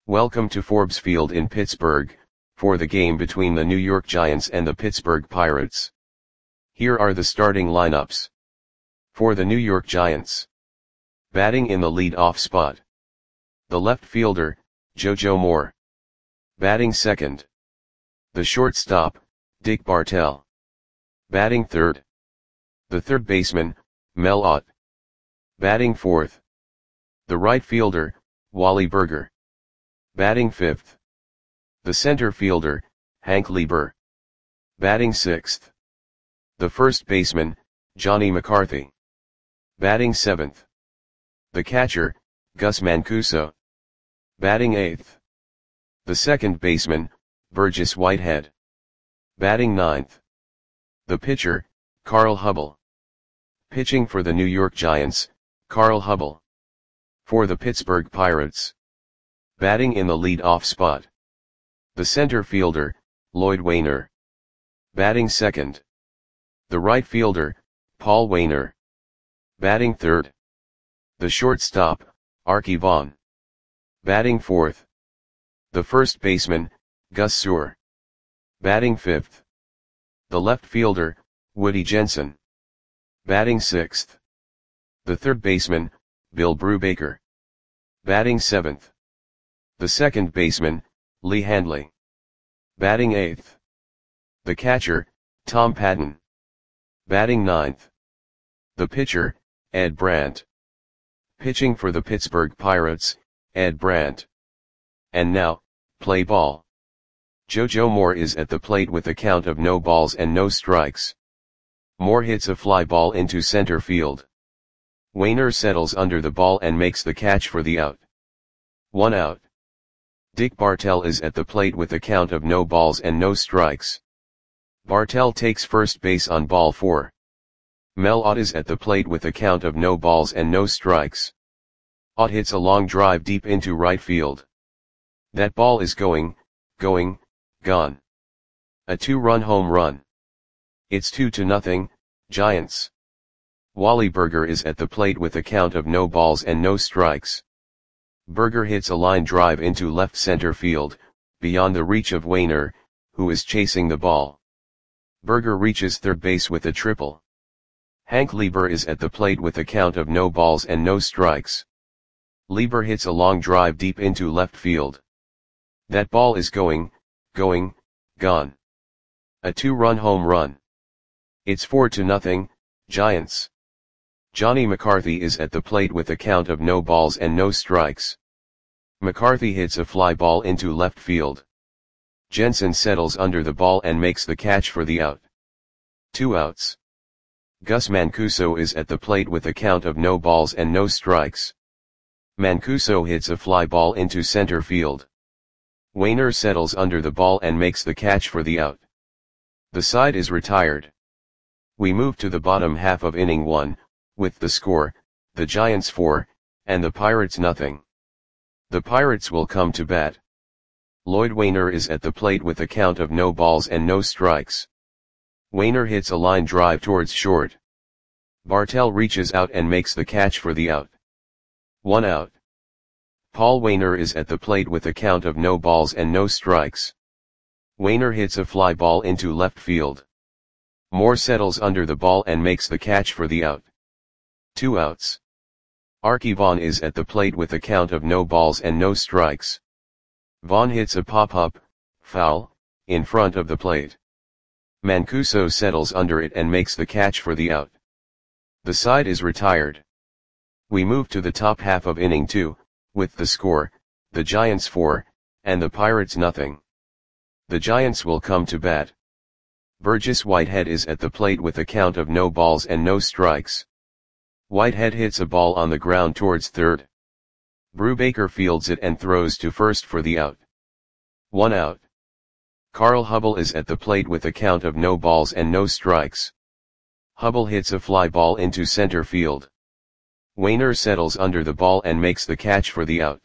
Welcome to Forbes Field in Pittsburgh, for the game between the New York Giants and the Pittsburgh Pirates. Here are the starting lineups. For the New York Giants. Batting in the lead-off spot. The left fielder, JoJo Moore. Batting second. The shortstop, Dick Bartell. Batting third. The third baseman, Mel Ott. Batting fourth. The right fielder, Wally Burger. Batting fifth. The center fielder, Hank Lieber. Batting sixth. The first baseman, Johnny McCarthy. Batting seventh. The catcher, Gus Mancuso. Batting eighth. The second baseman, Burgess Whitehead. Batting ninth. The pitcher, Carl Hubbell. Pitching for the New York Giants, Carl Hubbell. For the Pittsburgh Pirates. Batting in the lead-off spot. The center fielder, Lloyd Wainer. Batting second. The right fielder, Paul Wainer. Batting third. The shortstop, Arky Vaughan. Batting fourth. The first baseman, Gus Sewell. Batting fifth. The left fielder, Woody Jensen. Batting sixth. The third baseman, Bill Brubaker. Batting seventh. The second baseman, Lee Handley. Batting eighth. The catcher, Tom Patton. Batting ninth. The pitcher, Ed Brandt. Pitching for the Pittsburgh Pirates, Ed Brandt. And now, play ball. JoJo Moore is at the plate with a count of no balls and no strikes. Moore hits a fly ball into center field. Wainer settles under the ball and makes the catch for the out. 1 out. Dick Bartell is at the plate with a count of no balls and no strikes. Bartell takes first base on ball 4. Mel Ott is at the plate with a count of no balls and no strikes. Ott hits a long drive deep into right field. That ball is gone. A 2-run home run. It's 2-0, Giants. Wally Burger is at the plate with a count of no balls and no strikes. Burger hits a line drive into left center field, beyond the reach of Wainer, who is chasing the ball. Burger reaches third base with a triple. Hank Lieber is at the plate with a count of no balls and no strikes. Lieber hits a long drive deep into left field. That ball is gone. A 2-run home run. It's 4-0, Giants. Johnny McCarthy is at the plate with a count of no balls and no strikes. McCarthy hits a fly ball into left field. Jensen settles under the ball and makes the catch for the out. 2 outs. Gus Mancuso is at the plate with a count of no balls and no strikes. Mancuso hits a fly ball into center field. Wainer settles under the ball and makes the catch for the out. The side is retired. We move to the bottom half of inning 1, with the score, the Giants 4, and the Pirates nothing. The Pirates will come to bat. Lloyd Wainer is at the plate with a count of no balls and no strikes. Wainer hits a line drive towards short. Bartell reaches out and makes the catch for the out. 1 out. Paul Wainer is at the plate with a count of no balls and no strikes. Wainer hits a fly ball into left field. Moore settles under the ball and makes the catch for the out. 2 outs. Arky Vaughan is at the plate with a count of no balls and no strikes. Vaughan hits a pop-up, foul, in front of the plate. Mancuso settles under it and makes the catch for the out. The side is retired. We move to the top half of inning 2, with the score, the Giants 4, and the Pirates nothing. The Giants will come to bat. Burgess Whitehead is at the plate with a count of no balls and no strikes. Whitehead hits a ball on the ground towards third. Brubaker fields it and throws to first for the out. 1 out. Carl Hubbell is at the plate with a count of no balls and no strikes. Hubbell hits a fly ball into center field. Wainer settles under the ball and makes the catch for the out.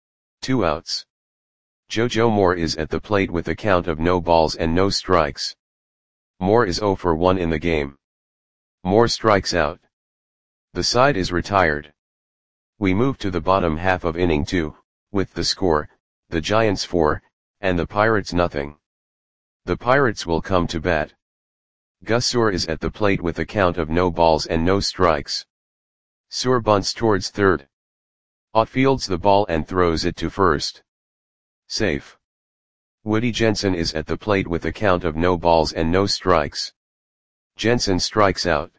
2 outs. JoJo Moore is at the plate with a count of no balls and no strikes. Moore is 0 for 1 in the game. Moore strikes out. The side is retired. We move to the bottom half of inning 2, with the score, the Giants 4, and the Pirates nothing. The Pirates will come to bat. Gus Soor is at the plate with a count of no balls and no strikes. Soor bunts towards third. Ott fields the ball and throws it to first. Safe. Woody Jensen is at the plate with a count of no balls and no strikes. Jensen strikes out.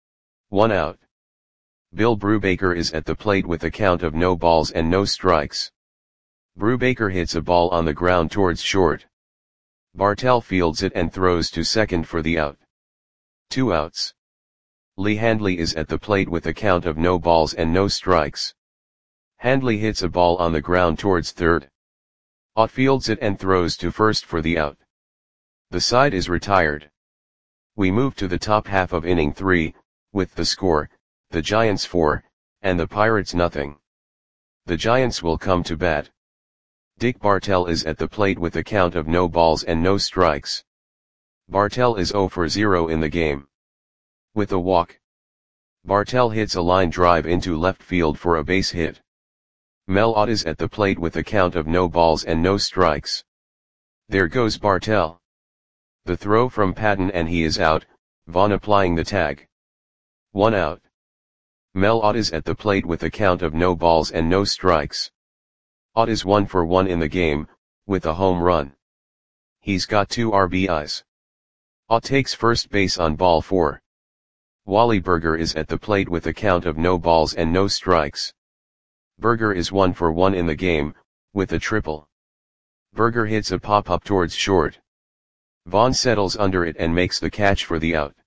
1 out. Bill Brubaker is at the plate with a count of no balls and no strikes. Brubaker hits a ball on the ground towards short. Bartell fields it and throws to second for the out. 2 outs. Lee Handley is at the plate with a count of no balls and no strikes. Handley hits a ball on the ground towards third. Ott fields it and throws to first for the out. The side is retired. We move to the top half of inning 3, with the score, the Giants 4, and the Pirates nothing. The Giants will come to bat. Dick Bartell is at the plate with a count of no balls and no strikes. Bartell is 0 for 0 in the game. With a walk, Bartell hits a line drive into left field for a base hit. Mel Ott is at the plate with a count of no balls and no strikes. There goes Bartell. The throw from Patton and he is out, Vaughn applying the tag. 1 out. Mel Ott is at the plate with a count of no balls and no strikes. Ott is 1 for 1 in the game, with a home run. He's got 2 RBIs. Ott takes first base on ball 4. Wally Burger is at the plate with a count of no balls and no strikes. Burger is 1 for 1 in the game, with a triple. Burger hits a pop-up towards short. Vaughn settles under it and makes the catch for the out.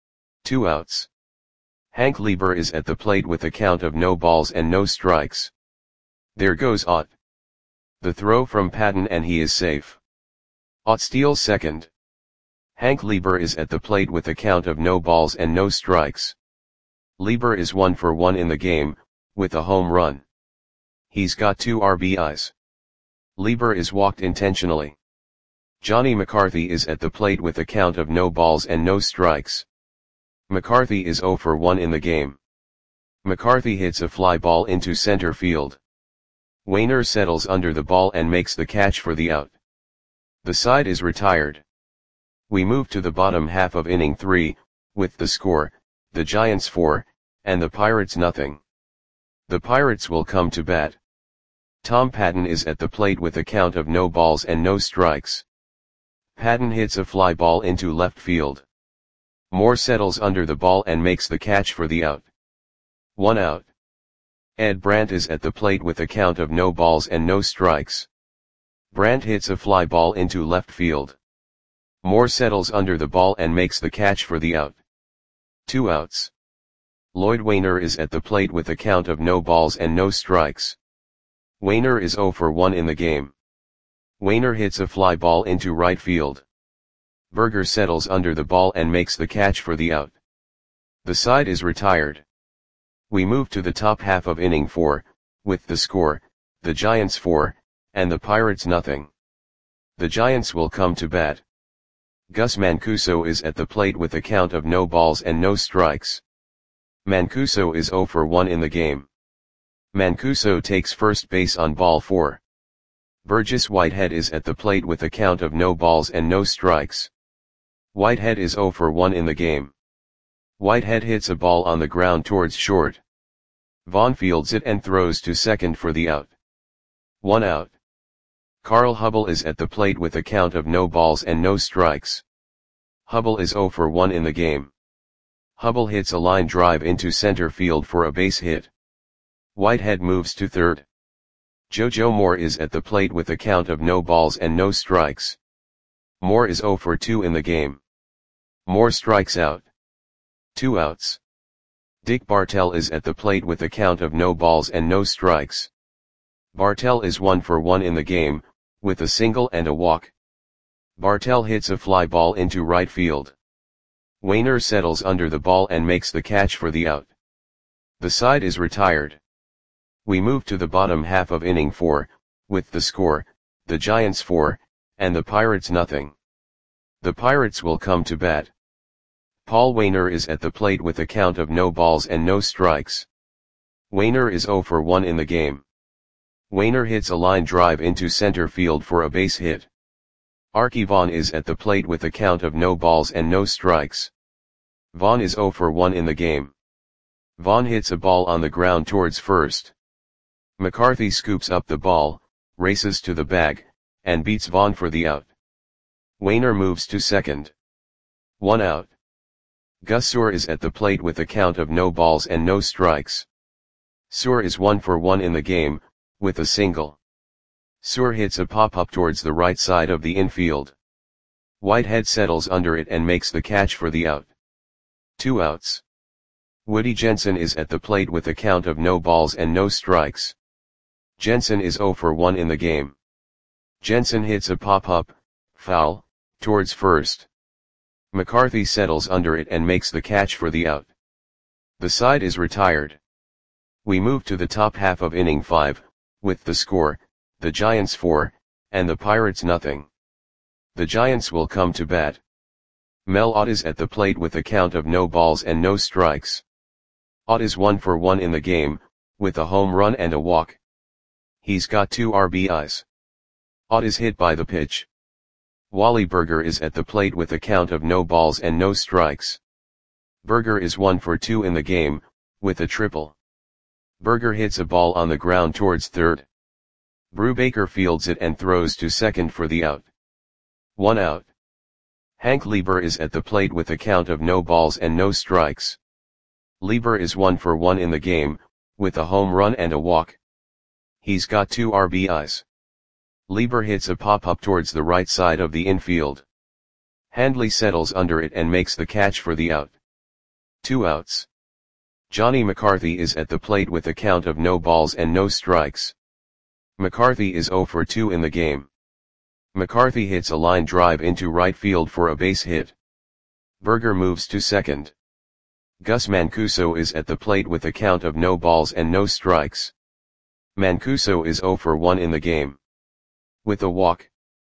2 outs. Hank Lieber is at the plate with a count of no balls and no strikes. There goes Ott. The throw from Patton and he is safe. Ott steals second. Hank Lieber is at the plate with a count of no balls and no strikes. Lieber is 1 for 1 in the game, with a home run. He's got 2 RBIs. Lieber is walked intentionally. Johnny McCarthy is at the plate with a count of no balls and no strikes. McCarthy is 0 for 1 in the game. McCarthy hits a fly ball into center field. Wainer settles under the ball and makes the catch for the out. The side is retired. We move to the bottom half of inning 3, with the score, the Giants 4, and the Pirates nothing. The Pirates will come to bat. Tom Patton is at the plate with a count of no balls and no strikes. Patton hits a fly ball into left field. Moore settles under the ball and makes the catch for the out. 1 out. Ed Brandt is at the plate with a count of no balls and no strikes. Brandt hits a fly ball into left field. Moore settles under the ball and makes the catch for the out. 2 outs. Lloyd Wainer is at the plate with a count of no balls and no strikes. Wainer is 0 for 1 in the game. Wainer hits a fly ball into right field. Burger settles under the ball and makes the catch for the out. The side is retired. We move to the top half of inning 4, with the score, the Giants 4, and the Pirates nothing. The Giants will come to bat. Gus Mancuso is at the plate with a count of no balls and no strikes. Mancuso is 0 for 1 in the game. Mancuso takes first base on ball 4. Burgess Whitehead is at the plate with a count of no balls and no strikes. Whitehead is 0 for 1 in the game. Whitehead hits a ball on the ground towards short. Vaughn fields it and throws to second for the out. 1 out. Carl Hubble is at the plate with a count of no balls and no strikes. Hubble is 0 for 1 in the game. Hubble hits a line drive into center field for a base hit. Whitehead moves to third. JoJo Moore is at the plate with a count of no balls and no strikes. Moore is 0 for 2 in the game. Moore strikes out. 2 outs. Dick Bartell is at the plate with a count of no balls and no strikes. Bartell is 1 for 1 in the game, with a single and a walk. Bartell hits a fly ball into right field. Wainer settles under the ball and makes the catch for the out. The side is retired. We move to the bottom half of inning 4, with the score, the Giants 4, and the Pirates nothing. The Pirates will come to bat. Paul Wainer is at the plate with a count of no balls and no strikes. Wainer is 0 for 1 in the game. Wainer hits a line drive into center field for a base hit. Arky Vaughan is at the plate with a count of no balls and no strikes. Vaughan is 0 for 1 in the game. Vaughan hits a ball on the ground towards first. McCarthy scoops up the ball, races to the bag, and beats Vaughan for the out. Wainer moves to second. 1 out. Gus Suhr is at the plate with a count of no balls and no strikes. Suhr is 1 for 1 in the game, with a single. Suhr hits a pop-up towards the right side of the infield. Whitehead settles under it and makes the catch for the out. 2 outs. Woody Jensen is at the plate with a count of no balls and no strikes. Jensen is 0 for 1 in the game. Jensen hits a pop-up, foul, towards first. McCarthy settles under it and makes the catch for the out. The side is retired. We move to the top half of inning 5, with the score, the Giants 4, and the Pirates nothing. The Giants will come to bat. Mel Ott is at the plate with a count of no balls and no strikes. Ott is 1 for 1 in the game, with a home run and a walk. He's got 2 RBIs. Ott is hit by the pitch. Wally Burger is at the plate with a count of no balls and no strikes. Burger is 1 for 2 in the game, with a triple. Burger hits a ball on the ground towards third. Brubaker fields it and throws to second for the out. 1 out. Hank Lieber is at the plate with a count of no balls and no strikes. Lieber is 1 for 1 in the game, with a home run and a walk. He's got 2 RBIs. Lieber hits a pop-up towards the right side of the infield. Handley settles under it and makes the catch for the out. 2 outs. Johnny McCarthy is at the plate with a count of no balls and no strikes. McCarthy is 0 for 2 in the game. McCarthy hits a line drive into right field for a base hit. Burger moves to second. Gus Mancuso is at the plate with a count of no balls and no strikes. Mancuso is 0 for 1 in the game. With a walk.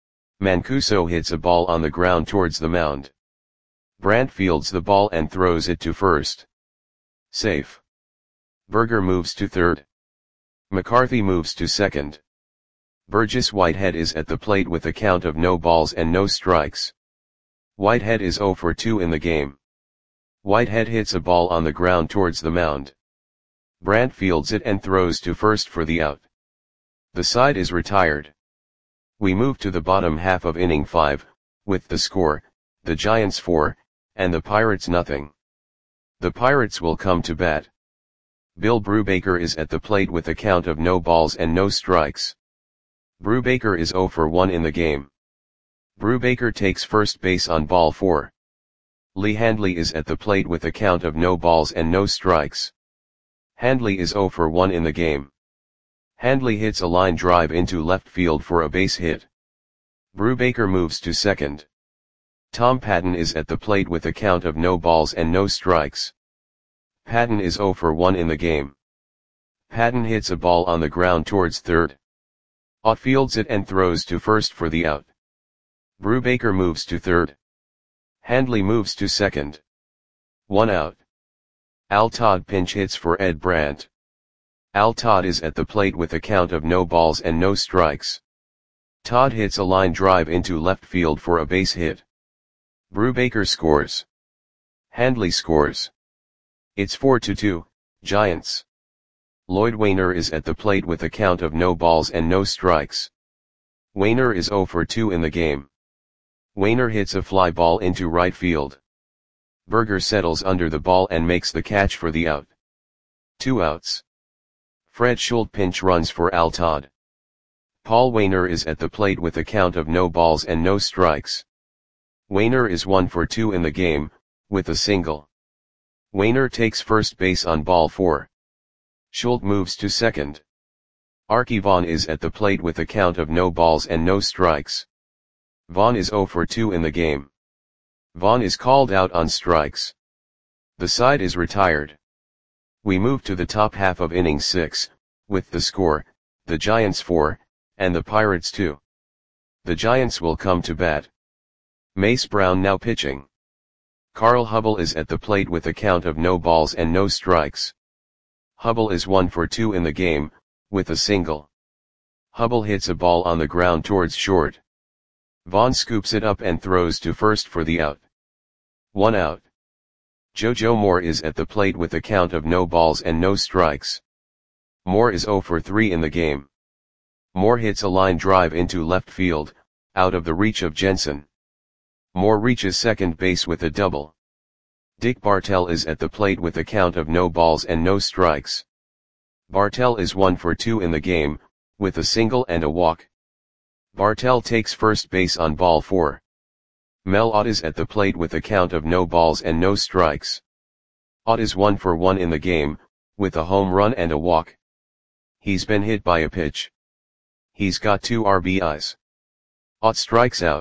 Mancuso hits a ball on the ground towards the mound. Brandt fields the ball and throws it to first. Safe. Burger moves to third. McCarthy moves to second. Burgess Whitehead is at the plate with a count of no balls and no strikes. Whitehead is 0 for 2 in the game. Whitehead hits a ball on the ground towards the mound. Brandt fields it and throws to first for the out. The side is retired. We move to the bottom half of inning 5, with the score, the Giants 4, and the Pirates nothing. The Pirates will come to bat. Bill Brubaker is at the plate with a count of no balls and no strikes. Brubaker is 0 for 1 in the game. Brubaker takes first base on ball 4. Lee Handley is at the plate with a count of no balls and no strikes. Handley is 0 for 1 in the game. Handley hits a line drive into left field for a base hit. Brubaker moves to second. Tom Patton is at the plate with a count of no balls and no strikes. Patton is 0 for 1 in the game. Patton hits a ball on the ground towards third. Ott fields it and throws to first for the out. Brubaker moves to third. Handley moves to second. 1 out. Al Todd pinch hits for Ed Brandt. Al Todd is at the plate with a count of no balls and no strikes. Todd hits a line drive into left field for a base hit. Brubaker scores. Handley scores. It's 4-2, Giants. Lloyd Wainer is at the plate with a count of no balls and no strikes. Wainer is 0 for 2 in the game. Wainer hits a fly ball into right field. Burger settles under the ball and makes the catch for the out. 2 outs. Fred Schultz pinch runs for Al Todd. Paul Wainer is at the plate with a count of no balls and no strikes. Wainer is 1 for 2 in the game, with a single. Wainer takes first base on ball 4. Schultz moves to second. Arky Vaughan is at the plate with a count of no balls and no strikes. Vaughan is 0 for 2 in the game. Vaughan is called out on strikes. The side is retired. We move to the top half of inning 6, with the score, the Giants 4, and the Pirates 2. The Giants will come to bat. Mace Brown now pitching. Carl Hubble is at the plate with a count of no balls and no strikes. Hubble is 1 for 2 in the game, with a single. Hubble hits a ball on the ground towards short. Vaughn scoops it up and throws to first for the out. 1 out. JoJo Moore is at the plate with a count of no balls and no strikes. Moore is 0 for 3 in the game. Moore hits a line drive into left field, out of the reach of Jensen. Moore reaches second base with a double. Dick Bartell is at the plate with a count of no balls and no strikes. Bartell is 1 for 2 in the game, with a single and a walk. Bartell takes first base on ball 4. Mel Ott is at the plate with a count of no balls and no strikes. Ott is 1 for 1 in the game, with a home run and a walk. He's been hit by a pitch. He's got 2 RBIs. Ott strikes out.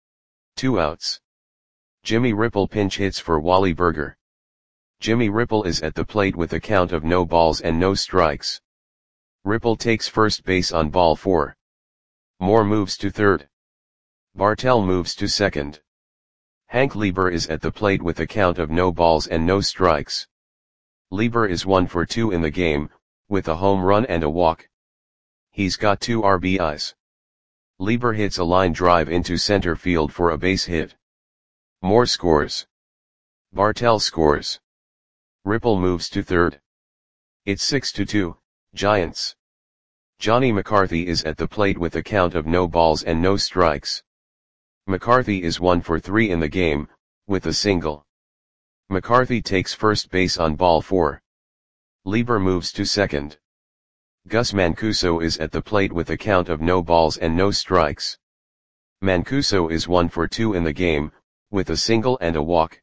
2 outs. Jimmy Ripple pinch hits for Wally Burger. Jimmy Ripple is at the plate with a count of no balls and no strikes. Ripple takes first base on ball 4. Moore moves to third. Bartell moves to second. Hank Lieber is at the plate with a count of no balls and no strikes. Lieber is 1 for 2 in the game, with a home run and a walk. He's got 2 RBIs. Lieber hits a line drive into center field for a base hit. Moore scores. Bartell scores. Ripple moves to third. It's 6-2, Giants. Johnny McCarthy is at the plate with a count of no balls and no strikes. McCarthy is 1 for 3 in the game, with a single. McCarthy takes first base on ball 4. Lieber moves to second. Gus Mancuso is at the plate with a count of no balls and no strikes. Mancuso is 1 for 2 in the game, with a single and a walk.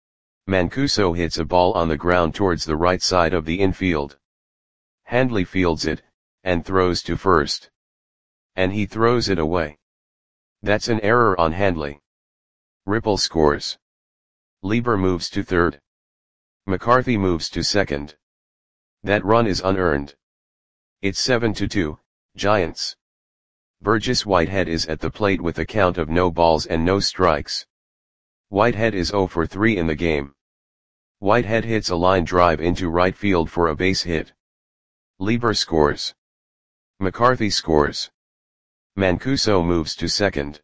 Mancuso hits a ball on the ground towards the right side of the infield. Handley fields it, and throws to first. And he throws it away. That's an error on Handley. Ripple scores. Lieber moves to third. McCarthy moves to second. That run is unearned. It's 7-2, Giants. Burgess Whitehead is at the plate with a count of no balls and no strikes. Whitehead is 0 for 3 in the game. Whitehead hits a line drive into right field for a base hit. Lieber scores. McCarthy scores. Mancuso moves to second.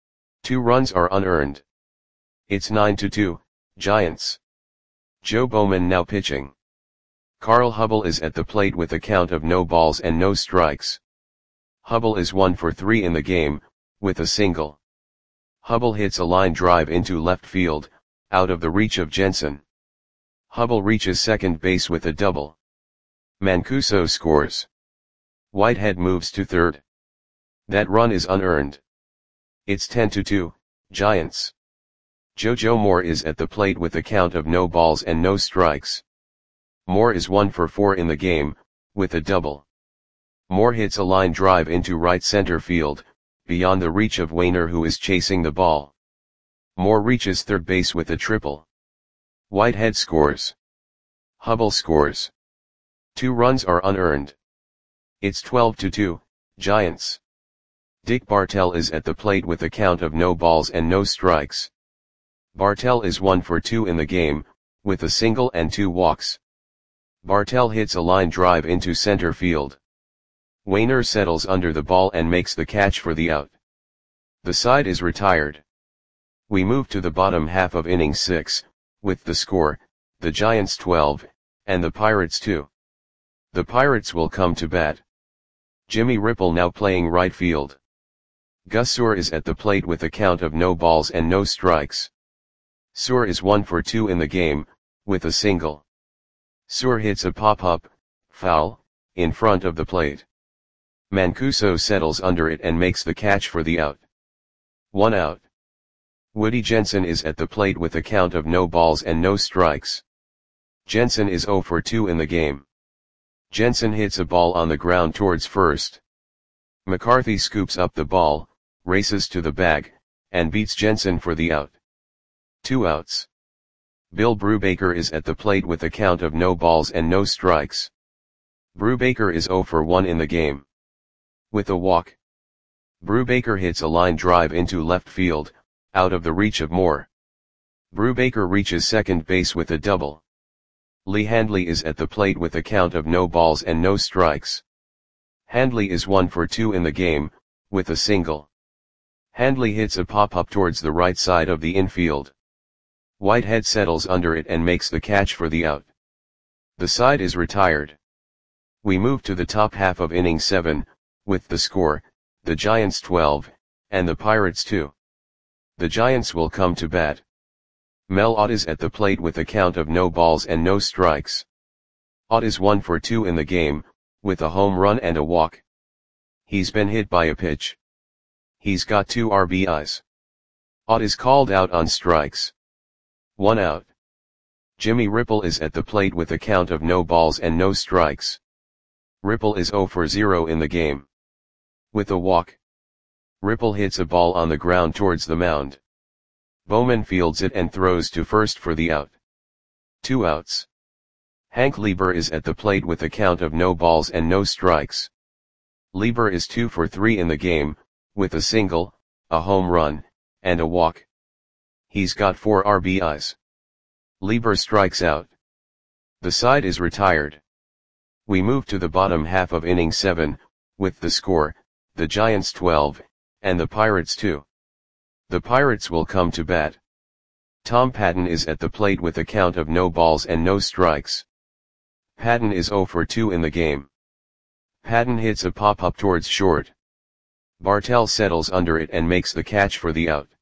2 runs are unearned. It's 9-2, Giants. Joe Bowman now pitching. Carl Hubble is at the plate with a count of no balls and no strikes. Hubble is 1 for 3 in the game, with a single. Hubble hits a line drive into left field, out of the reach of Jensen. Hubble reaches second base with a double. Mancuso scores. Whitehead moves to third. That run is unearned. It's 10-2, Giants. JoJo Moore is at the plate with a count of no balls and no strikes. Moore is 1 for 4 in the game, with a double. Moore hits a line drive into right center field, beyond the reach of Wainer who is chasing the ball. Moore reaches third base with a triple. Whitehead scores. Hubble scores. 2 runs are unearned. It's 12-2, Giants. Dick Bartell is at the plate with a count of no balls and no strikes. Bartell is 1 for 2 in the game, with a single and 2 walks. Bartell hits a line drive into center field. Wainer settles under the ball and makes the catch for the out. The side is retired. We move to the bottom half of inning 6, with the score, the Giants 12, and the Pirates 2. The Pirates will come to bat. Jimmy Ripple now playing right field. Gus Suhr is at the plate with a count of no balls and no strikes. Suhr is 1 for 2 in the game, with a single. Suhr hits a pop-up, foul, in front of the plate. Mancuso settles under it and makes the catch for the out. 1 out. Woody Jensen is at the plate with a count of no balls and no strikes. Jensen is 0 for 2 in the game. Jensen hits a ball on the ground towards first. McCarthy scoops up the ball, races to the bag, and beats Jensen for the out. 2 outs. Bill Brubaker is at the plate with a count of no balls and no strikes. Brubaker is 0 for 1 in the game. With a walk. Brubaker hits a line drive into left field, out of the reach of Moore. Brubaker reaches second base with a double. Lee Handley is at the plate with a count of no balls and no strikes. Handley is 1 for 2 in the game, with a single. Handley hits a pop-up towards the right side of the infield. Whitehead settles under it and makes the catch for the out. The side is retired. We move to the top half of inning 7, with the score, the Giants 12, and the Pirates 2. The Giants will come to bat. Mel Ott is at the plate with a count of no balls and no strikes. Ott is 1 for 2 in the game, with a home run and a walk. He's been hit by a pitch. He's got 2 RBIs. Ott is called out on strikes. 1 out. Jimmy Ripple is at the plate with a count of no balls and no strikes. Ripple is 0 for 0 in the game. With a walk. Ripple hits a ball on the ground towards the mound. Bowman fields it and throws to first for the out. 2 outs. Hank Lieber is at the plate with a count of no balls and no strikes. Lieber is 2 for 3 in the game, with a single, a home run, and a walk. He's got 4 RBIs. Lieber strikes out. The side is retired. We move to the bottom half of inning 7, with the score, the Giants 12, and the Pirates 2. The Pirates will come to bat. Tom Patton is at the plate with a count of no balls and no strikes. Patton is 0 for 2 in the game. Patton hits a pop-up towards short. Bartell settles under it and makes the catch for the out.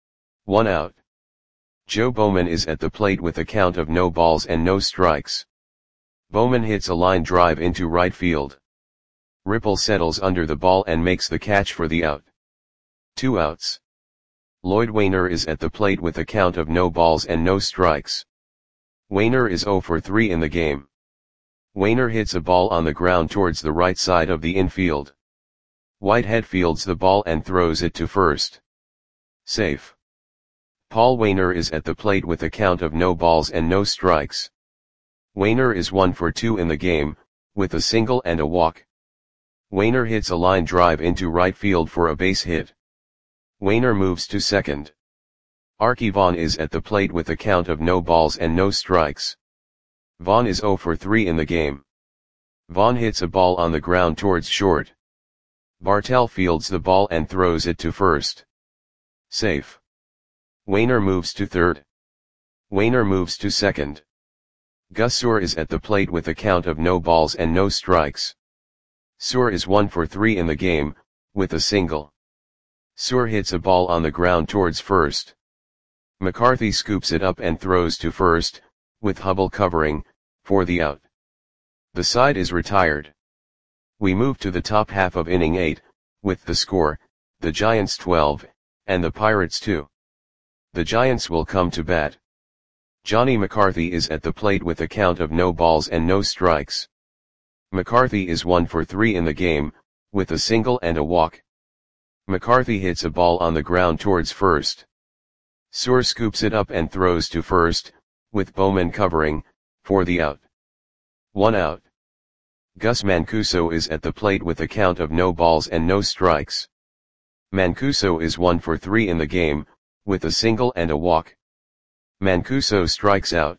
1 out. Joe Bowman is at the plate with a count of no balls and no strikes. Bowman hits a line drive into right field. Ripple settles under the ball and makes the catch for the out. 2 outs. Lloyd Wainer is at the plate with a count of no balls and no strikes. Wainer is 0 for 3 in the game. Wainer hits a ball on the ground towards the right side of the infield. Whitehead fields the ball and throws it to first. Safe. Paul Wainer is at the plate with a count of no balls and no strikes. Wainer is 1 for 2 in the game, with a single and a walk. Wainer hits a line drive into right field for a base hit. Wainer moves to second. Archie Vaughn is at the plate with a count of no balls and no strikes. Vaughn is 0 for 3 in the game. Vaughn hits a ball on the ground towards short. Bartell fields the ball and throws it to first. Safe. Wainer moves to third. Wainer moves to second. Gus Suhr is at the plate with a count of no balls and no strikes. Suhr is 1 for 3 in the game, with a single. Suhr hits a ball on the ground towards first. McCarthy scoops it up and throws to first, with Hubble covering, for the out. The side is retired. We move to the top half of inning 8, with the score, the Giants 12, and the Pirates 2. The Giants will come to bat. Johnny McCarthy is at the plate with a count of no balls and no strikes. McCarthy is 1 for 3 in the game, with a single and a walk. McCarthy hits a ball on the ground towards first. Suhr scoops it up and throws to first, with Bowman covering, for the out. 1 out. Gus Mancuso is at the plate with a count of no balls and no strikes. Mancuso is 1 for 3 in the game, with a single and a walk. Mancuso strikes out.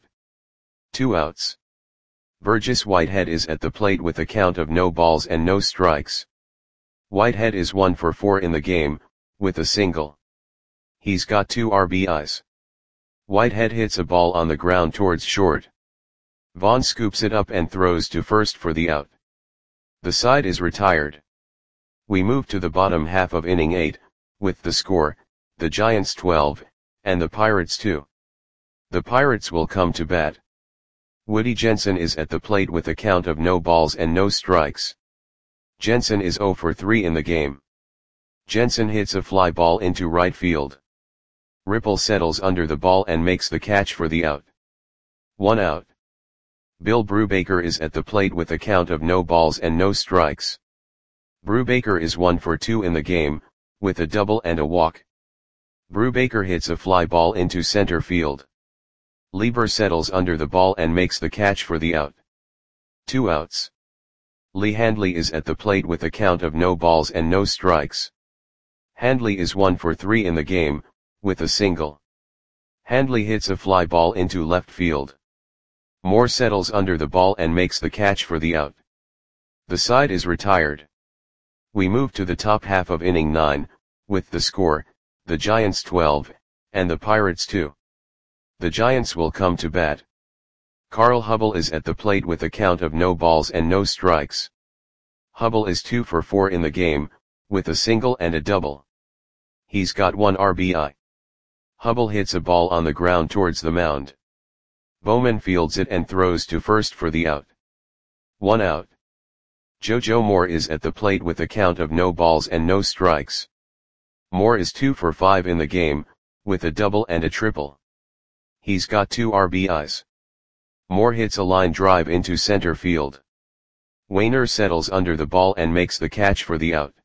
2 outs. Burgess Whitehead is at the plate with a count of no balls and no strikes. Whitehead is 1 for 4 in the game, with a single. He's got 2 RBIs. Whitehead hits a ball on the ground towards short. Vaughn scoops it up and throws to first for the out. The side is retired. We move to the bottom half of inning 8, with the score, the Giants 12, and the Pirates 2. The Pirates will come to bat. Woody Jensen is at the plate with a count of no balls and no strikes. Jensen is 0 for 3 in the game. Jensen hits a fly ball into right field. Ripple settles under the ball and makes the catch for the out. 1 out. Bill Brubaker is at the plate with a count of no balls and no strikes. Brubaker is 1 for 2 in the game, with a double and a walk. Brubaker hits a fly ball into center field. Lieber settles under the ball and makes the catch for the out. 2 outs. Lee Handley is at the plate with a count of no balls and no strikes. Handley is 1 for 3 in the game, with a single. Handley hits a fly ball into left field. Moore settles under the ball and makes the catch for the out. The side is retired. We move to the top half of inning 9, with the score, the Giants 12, and the Pirates 2. The Giants will come to bat. Carl Hubbell is at the plate with a count of no balls and no strikes. Hubbell is 2 for 4 in the game, with a single and a double. He's got 1 RBI. Hubbell hits a ball on the ground towards the mound. Bowman fields it and throws to first for the out. 1 out. JoJo Moore is at the plate with a count of no balls and no strikes. Moore is 2 for 5 in the game, with a double and a triple. He's got 2 RBIs. Moore hits a line drive into center field. Wainer settles under the ball and makes the catch for the out.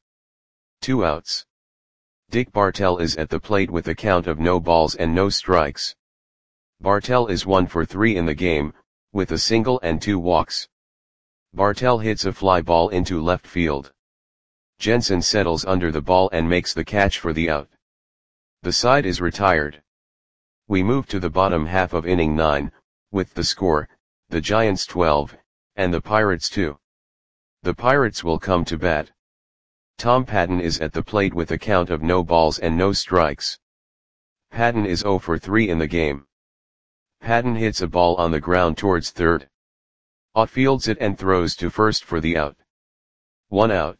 2 outs. Dick Bartell is at the plate with a count of no balls and no strikes. Bartell is 1 for 3 in the game, with a single and 2 walks. Bartell hits a fly ball into left field. Jensen settles under the ball and makes the catch for the out. The side is retired. We move to the bottom half of inning 9, with the score, the Giants 12, and the Pirates 2. The Pirates will come to bat. Tom Patton is at the plate with a count of no balls and no strikes. Patton is 0 for 3 in the game. Patton hits a ball on the ground towards third. Ott fields it and throws to first for the out. 1 out.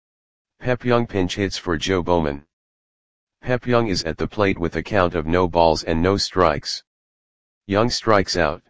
Pep Young pinch hits for Joe Bowman. Pep Young is at the plate with a count of no balls and no strikes. Young strikes out.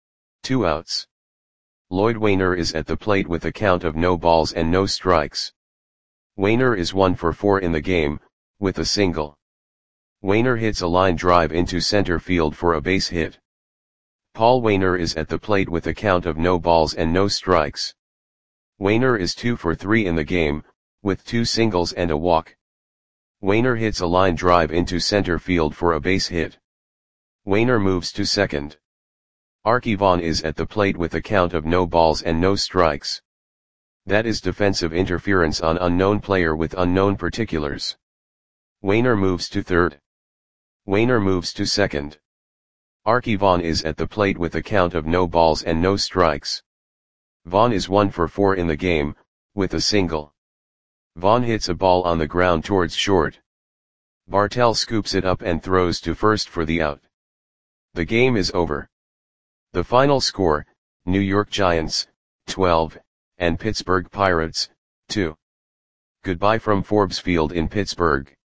2 outs. Lloyd Wainer is at the plate with a count of no balls and no strikes. Wainer is 1 for 4 in the game, with a single. Wainer hits a line drive into center field for a base hit. Paul Wainer is at the plate with a count of no balls and no strikes. Wainer is 2 for 3 in the game, with 2 singles and a walk. Wainer hits a line drive into center field for a base hit. Wainer moves to second. Arky Vaughan is at the plate with a count of no balls and no strikes. That is defensive interference on unknown player with unknown particulars. Wainer moves to third. Wainer moves to second. Arky Vaughan is at the plate with a count of no balls and no strikes. Vaughan is 1 for 4 in the game, with a single. Vaughan hits a ball on the ground towards short. Bartell scoops it up and throws to first for the out. The game is over. The final score, New York Giants, 12, and Pittsburgh Pirates, 2. Goodbye from Forbes Field in Pittsburgh.